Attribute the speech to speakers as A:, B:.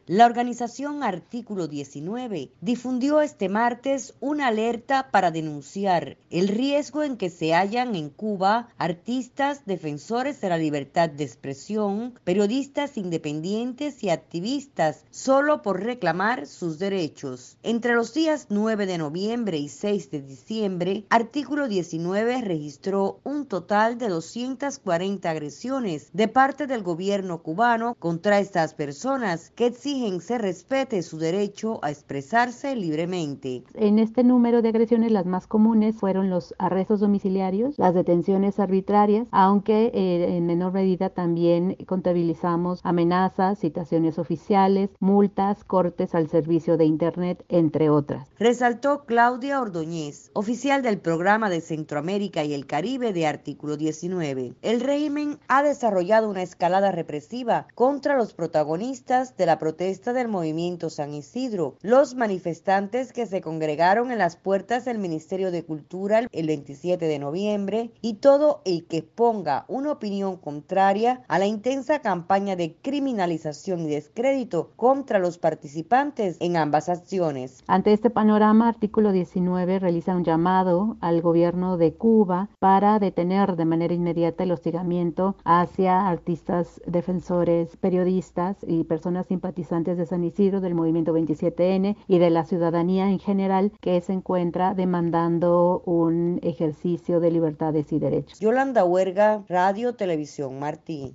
A: La organización Artículo 19 difundió este martes una alerta para denunciar el riesgo en que se hallan en Cuba artistas defensores de la libertad de expresión, periodistas independientes y activistas solo por reclamar sus derechos. Entre los días 9 de noviembre y 6 de diciembre, Artículo 19 registró un total de 240 agresiones de parte del gobierno cubano contra estas personas que exigen se respete su derecho a expresarse libremente.
B: En este número de agresiones las más comunes fueron los arrestos domiciliarios, las detenciones arbitrarias, aunque en menor medida también contabilizamos amenazas, citaciones oficiales, multas, cortes al servicio de Internet, entre otras.
A: Resaltó Claudia Ordóñez, oficial del Programa de Centroamérica y el Caribe de Artículo 19. El régimen ha desarrollado una escalada represiva contra los protagonistas de la protesta del movimiento San Isidro, los manifestantes que se congregaron en las puertas del Ministerio de Cultura el 27 de noviembre y todo el que ponga una opinión contraria a la intensa campaña de criminalización y descrédito contra los participantes en ambas acciones.
B: Ante este panorama, Artículo 19 realiza un llamado al gobierno de Cuba para detener de manera inmediata el hostigamiento hacia artistas, defensores, periodistas y personas simpatizantes de San Isidro, del movimiento 27N y de la ciudadanía en general que se encuentra demandando un ejercicio de libertades y derechos.
A: Yolanda Huerga, Radio Televisión Martí.